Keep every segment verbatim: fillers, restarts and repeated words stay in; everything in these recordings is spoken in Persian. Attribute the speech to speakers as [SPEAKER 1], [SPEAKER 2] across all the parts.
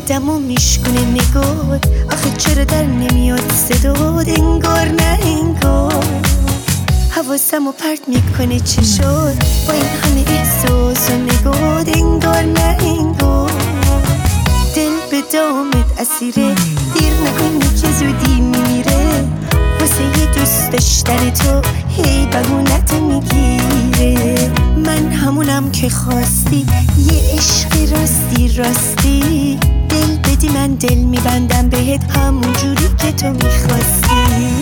[SPEAKER 1] آدمو میشکنه نگات، آخه چرا در نمیاد صدات؟ انگار نه انگار حواسمو پرت میکنه چشات، با این همه احساس و نگات. انگار نه انگار دل به دامت اسیره، دیر نکنی که زودی میمیره. واسه یه دوست داشتن تو هی بهونت میگیره. من همونم که خواستی، یه عشق راستی راستی. دل بدی من دل میبندم بهت همون جوری که تو میخواستی.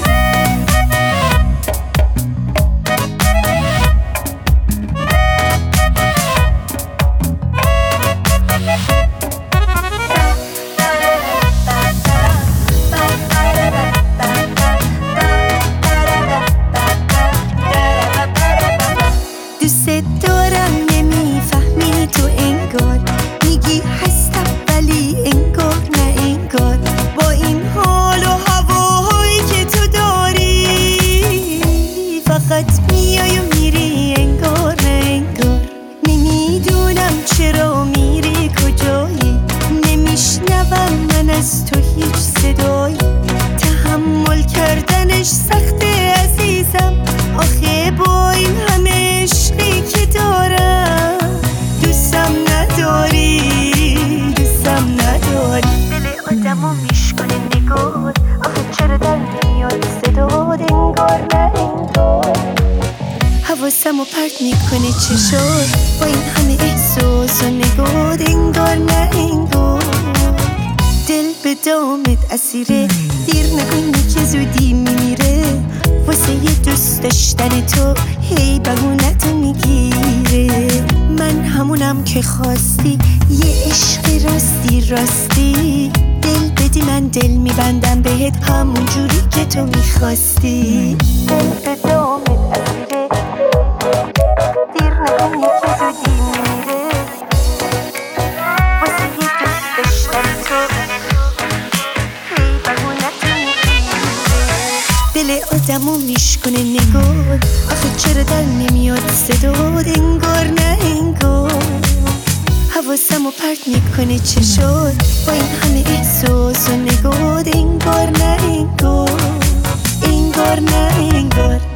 [SPEAKER 1] دارم نمیفهمی تو، انگار میگی هستم ولی انگار نه انگار. با این حال و هواهایی که تو داری فقط میای و میری، انگار نه انگار. نمیدونم چرا میری کجایی، نمیشنوم من از تو هیچ صدایی. تحمل کردنش سخته عزیزم، آخه با این همه عشقی که دارم دوستم نداری، دوستم نداری. دل آدمو میشکنه نگات، آخه چرا در نمیاد صدات؟ انگار نه انگار حواسمو پرت میکنه چشات، با این همه احساس و نگات. انگار نه انگار دل به دامت اسیره، دیر نکنی که زودی میمیره. واسه یه دوست داشتن تو هی بهونت میگیره. من همونم که خواستی، یه عشق راستی راستی. دل بدی من دل میبندم بهت همون جوری که تو میخواستی. دل به دامت اسیره، دیر نکنی که زودی میمیره. واسه یه دوست داشتن تو هی بهونت دل آدمو میشکنه نگات، آخه چرا در نمیاد صدات؟ انگار نه انگار حواسمو پرت میکنه چشات، با این همه احساس و نگات. انگار نه انگار انگار نه انگار